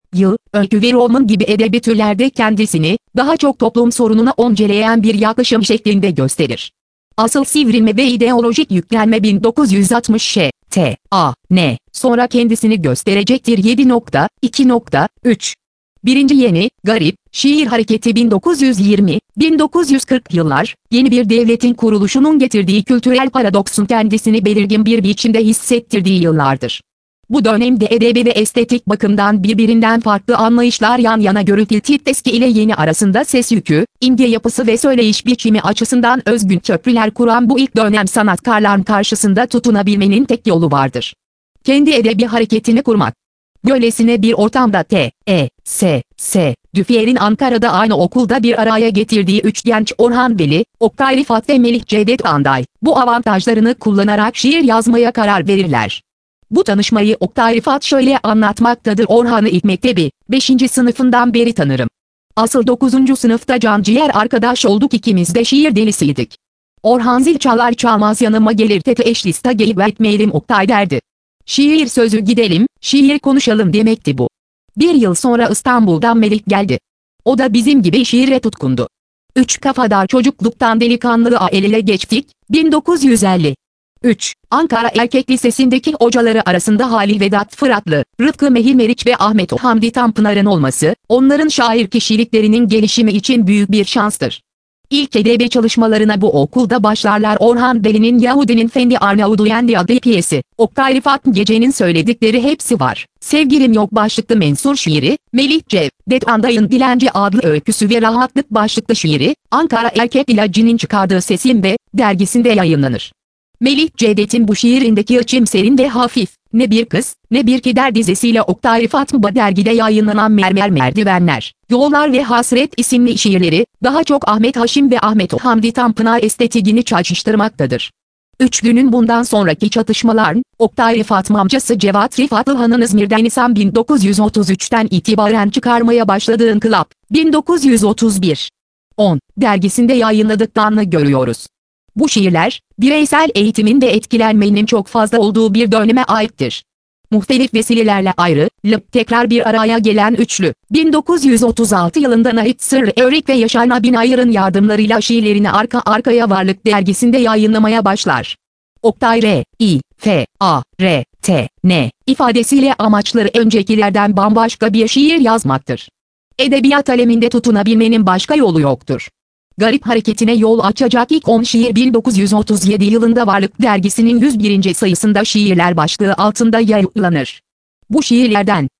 yıl, öykü ve roman gibi edebi türlerde kendisini, daha çok toplum sorununa önceleyen bir yaklaşım şeklinde gösterir. Asıl sivrilme ve ideolojik yüklenme 1960 T.A.N. sonra kendisini gösterecektir. 7.2.3 Birinci yeni, garip, şiir hareketi 1920-1940 yıllar, yeni bir devletin kuruluşunun getirdiği kültürel paradoksun kendisini belirgin bir biçimde hissettirdiği yıllardır. Bu dönemde edebi ve estetik bakımdan birbirinden farklı anlayışlar yan yana görülür. Eski ile yeni arasında ses yükü, imge yapısı ve söyleyiş biçimi açısından özgün köprüler kuran bu ilk dönem sanatkarların karşısında tutunabilmenin tek yolu vardır: kendi edebi hareketini kurmak. Böylesine bir ortamda T.E.S.S. Düfier'in Ankara'da aynı okulda bir araya getirdiği üç genç Orhan Veli, Oktay Rifat ve Melih Cevdet Anday, bu avantajlarını kullanarak şiir yazmaya karar verirler. Bu tanışmayı Oktay Rifat şöyle anlatmaktadır: Orhan'ı ilk mektebi, 5. sınıfından beri tanırım. Asıl 9. sınıfta canciğer arkadaş olduk, ikimiz de şiir delisiydik. Orhan zil çalar çalmaz yanıma gelir, tete eşlista gelip etmeyelim Oktay derdi. Şiir sözü, gidelim, şiir konuşalım demekti bu. Bir yıl sonra İstanbul'dan Melih geldi. O da bizim gibi şiire tutkundu. Üç kafadar çocukluktan delikanlılığa el ele geçtik. 1953 Ankara Erkek Lisesi'ndeki hocaları arasında Halil Vedat Fıratlı, Rıfkı Mehir Meriç ve Ahmet Hamdi Tanpınar'ın olması, onların şair kişiliklerinin gelişimi için büyük bir şanstır. İlk edebi çalışmalarına bu okulda başlarlar. Orhan Veli'nin Yahudinin Fendi Arnavuduyandi adlı piyesi, Oktay Rifat Gece'nin söyledikleri hepsi var, Sevgilim Yok başlıklı mensur şiiri, Melih Cevdet Anday'ın Dilenci adlı öyküsü ve Rahatlık başlıklı şiiri, Ankara Erkek İlacı'nın çıkardığı Sesimde dergisinde yayınlanır. Melih Cevdet'in bu şiirindeki açım serin ve hafif, Ne Bir Kız, Ne Bir Keder dizesiyle Oktay Rifat bu dergide yayınlanan Mermer Merdivenler, Yollar ve Hasret isimli şiirleri, daha çok Ahmet Haşim ve Ahmet Hamdi Tanpınar estetiğini çağrıştırmaktadır. Üçlünün bundan sonraki çatışmalar, Oktay Rifat amcası Cevat Rifatlıhan'ın İzmir'den Nisan 1933'ten itibaren çıkarmaya başladığı İnkılap, 1931 dergisinde yayınladıklarını görüyoruz. Bu şiirler, bireysel eğitimin ve etkilenmenin çok fazla olduğu bir döneme aittir. Muhtelif vesilelerle tekrar bir araya gelen üçlü, 1936 yılında Nahit Sırrı Evrik ve Yaşar Nabinayır'ın yardımlarıyla şiirlerini arka arkaya Varlık dergisinde yayınlamaya başlar. Oktay R.İ.F.A.R.T.N. ifadesiyle amaçları öncekilerden bambaşka bir şiir yazmaktır. Edebiyat aleminde tutunabilmenin başka yolu yoktur. Garip hareketine yol açacak ilk 10 şiir 1937 yılında Varlık dergisinin 101. sayısında şiirler başlığı altında yayınlanır. Bu şiirlerden